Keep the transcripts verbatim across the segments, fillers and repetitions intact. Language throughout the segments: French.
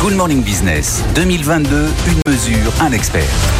Good Morning Business deux mille vingt-deux, une mesure, un expert.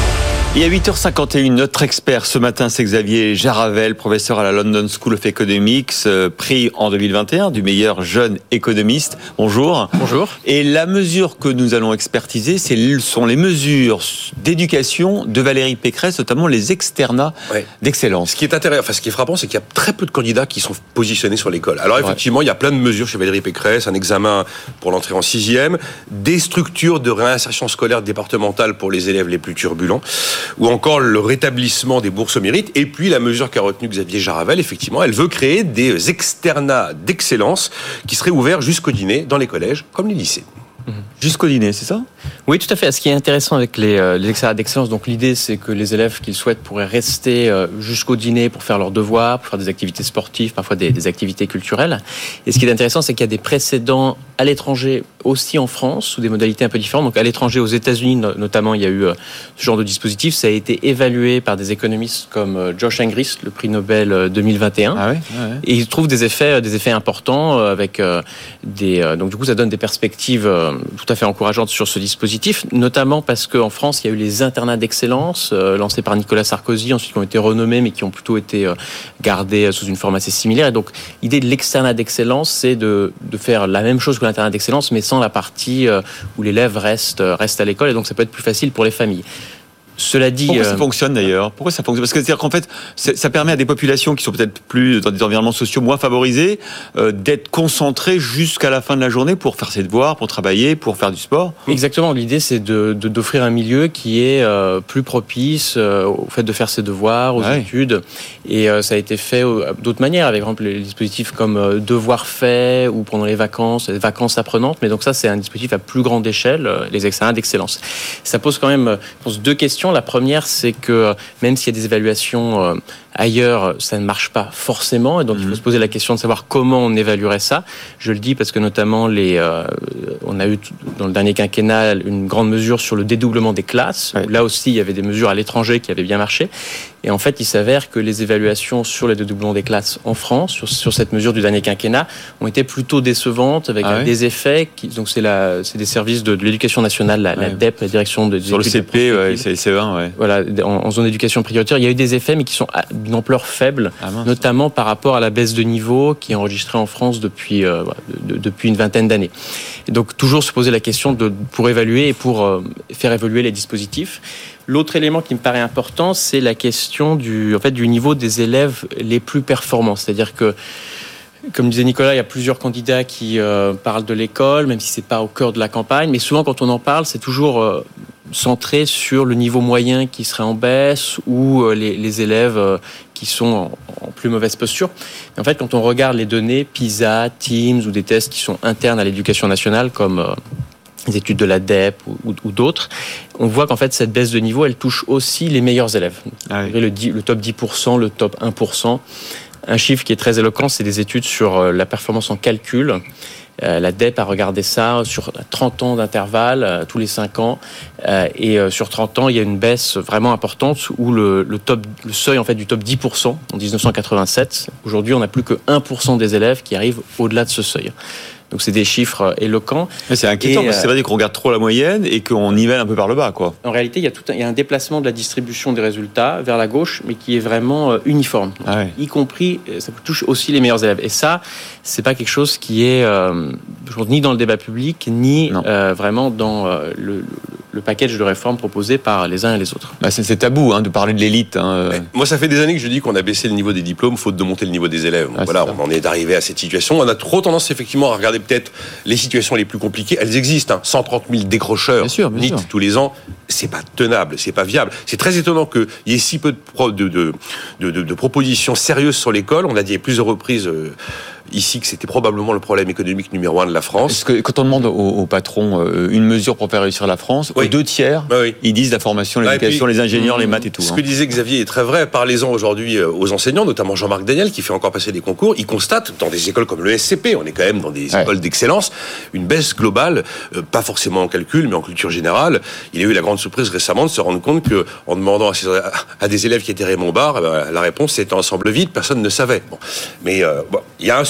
Et à huit heures cinquante et une, notre expert ce matin, c'est Xavier Jaravel, professeur à la London School of Economics, euh, prix en deux mille vingt et un du meilleur jeune économiste. Bonjour. Bonjour. Et la mesure que nous allons expertiser, ce sont les mesures d'éducation de Valérie Pécresse, notamment les externats ouais. d'excellence. Ce qui est intéressant, enfin ce qui est frappant, c'est qu'il y a très peu de candidats qui sont positionnés sur l'école. Alors effectivement, ouais. il y a plein de mesures chez Valérie Pécresse, un examen pour l'entrée en sixième, des structures de réinsertion scolaire départementale pour les élèves les plus turbulents, ou encore le rétablissement des bourses au mérite, et puis la mesure qu'a retenue Xavier Jaravel, effectivement, elle veut créer des externats d'excellence qui seraient ouverts jusqu'au dîner dans les collèges comme les lycées. Jusqu'au dîner, c'est ça ? Oui, tout à fait. Ce qui est intéressant avec les, euh, les externats d'excellence, donc l'idée, c'est que les élèves qu'ils souhaitent pourraient rester euh, jusqu'au dîner pour faire leurs devoirs, pour faire des activités sportives, parfois des, des activités culturelles. Et ce qui est intéressant, c'est qu'il y a des précédents à l'étranger, aussi en France, sous des modalités un peu différentes. Donc à l'étranger, aux États-Unis notamment, il y a eu euh, ce genre de dispositif. Ça a été évalué par des économistes comme euh, Josh Angrist, le prix Nobel euh, deux mille vingt et un. Ah ouais, ah ouais. Et ils trouvent des effets, des effets importants euh, avec euh, des. Euh, donc du coup, ça donne des perspectives euh, tout à fait encourageantes sur ce dispositif, notamment parce qu'en France, il y a eu les internats d'excellence euh, lancés par Nicolas Sarkozy, ensuite qui ont été renommés, mais qui ont plutôt été euh, gardés sous une forme assez similaire. Et donc, l'idée de l'externat d'excellence, c'est de, de faire la même chose que l'internat d'excellence, mais sans la partie euh, où l'élève reste, reste à l'école, et donc ça peut être plus facile pour les familles. Cela dit, pourquoi ça euh... fonctionne d'ailleurs ? Pourquoi ça fonctionne ? Parce que c'est-à-dire qu'en fait, ça permet à des populations qui sont peut-être plus dans des environnements sociaux moins favorisés euh, d'être concentrées jusqu'à la fin de la journée pour faire ses devoirs, pour travailler, pour faire du sport. Exactement. L'idée, c'est de, de, d'offrir un milieu qui est euh, plus propice euh, au fait de faire ses devoirs, aux ouais. études. Et euh, ça a été fait euh, d'autres manières, avec par exemple les dispositifs comme euh, devoirs faits ou pendant les vacances, les vacances apprenantes. Mais donc ça, c'est un dispositif à plus grande échelle, euh, les externats d'excellence. Ça pose quand même, je pense, deux questions. La première, c'est que même s'il y a des évaluations euh, ailleurs, ça ne marche pas forcément. Et donc, mmh. il faut se poser la question de savoir comment on évaluerait ça. Je le dis parce que notamment, les, euh, on a eu dans le dernier quinquennat une grande mesure sur le dédoublement des classes. Ouais. Là aussi, il y avait des mesures à l'étranger qui avaient bien marché. Et en fait, il s'avère que les évaluations sur les dédoublements des classes en France, sur, sur cette mesure du dernier quinquennat, ont été plutôt décevantes, avec ah ouais. des effets. Qui, donc, c'est, la, c'est des services de, de l'éducation nationale, la, ouais. la D E P, la direction de... Sur le C P, ouais, c'est le C E un, ouais. Voilà, en, en zone d'éducation prioritaire, il y a eu des effets, mais qui sont d'une ampleur faible, ah notamment par rapport à la baisse de niveau qui est enregistrée en France depuis, euh, de, de, depuis une vingtaine d'années. Et donc, toujours se poser la question de, pour évaluer et pour euh, faire évoluer les dispositifs. L'autre élément qui me paraît important, c'est la question du, en fait, du niveau des élèves les plus performants. C'est-à-dire que, comme disait Nicolas, il y a plusieurs candidats qui euh, parlent de l'école, même si c'est pas au cœur de la campagne. Mais souvent, quand on en parle, c'est toujours euh, centré sur le niveau moyen qui serait en baisse ou euh, les, les élèves euh, qui sont en, en plus mauvaise posture. Mais en fait, quand on regarde les données PISA, Teams ou des tests qui sont internes à l'éducation nationale, comme euh, les études de la D E P ou, ou, ou d'autres, on voit qu'en fait, cette baisse de niveau, elle touche aussi les meilleurs élèves. Ah oui. le, le top dix pour cent, le top un pour cent. Un chiffre qui est très éloquent, c'est des études sur la performance en calcul. Euh, la D E P a regardé ça sur trente ans d'intervalle, euh, tous les cinq ans. Euh, et euh, sur trente ans, il y a une baisse vraiment importante où le, le, top, le seuil en fait, du top dix pour cent en dix-neuf cent quatre-vingt-sept, aujourd'hui, on n'a plus que un pour cent des élèves qui arrivent au-delà de ce seuil. Donc c'est des chiffres éloquents. Mais c'est inquiétant et, parce que c'est vrai qu'on regarde trop la moyenne et qu'on nivelle un peu par le bas, quoi. En réalité, il y a tout un, il y a un déplacement de la distribution des résultats vers la gauche, mais qui est vraiment euh, uniforme. Donc, ah ouais. Y compris, ça touche aussi les meilleurs élèves. Et ça, c'est pas quelque chose qui est euh, ni dans le débat public, ni euh, vraiment dans euh, le, le package de réformes proposé par les uns et les autres. Bah c'est, c'est tabou hein, de parler de l'élite. Hein. Moi, ça fait des années que je dis qu'on a baissé le niveau des diplômes, faute de monter le niveau des élèves. Donc, ah, voilà, on en est arrivé à cette situation. On a trop tendance effectivement à regarder peut-être les situations les plus compliquées. Elles existent. Hein. cent trente mille décrocheurs bien sûr, bien N I T sûr. Tous les ans. C'est pas tenable, c'est pas viable. C'est très étonnant qu'il y ait si peu de, pro, de, de, de, de, de propositions sérieuses sur l'école. On a dit à plusieurs reprises euh, ici que c'était probablement le problème économique numéro un de la France. Est-ce que quand on demande au, au patron euh, une mesure pour faire réussir la France, oui. aux deux tiers, bah oui. ils disent la formation, l'éducation, ouais, puis, les ingénieurs, mmh, les maths et tout. Ce hein. que disait Xavier est très vrai. Parlez-en aujourd'hui aux enseignants, notamment Jean-Marc Daniel, qui fait encore passer des concours. Il constate, dans des écoles comme le S C P, on est quand même dans des ouais. écoles d'excellence, une baisse globale, euh, pas forcément en calcul, mais en culture générale. Il a eu la grande surprise récemment de se rendre compte que, en demandant à, ses, à des élèves qui étaient Raymond Barre, eh ben, la réponse était ensemble vide, personne ne savait. Bon. Mais euh, bon, il y a un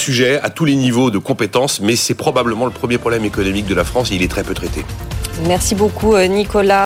sujet à tous les niveaux de compétences, mais c'est probablement le premier problème économique de la France et il est très peu traité. Merci beaucoup Nicolas.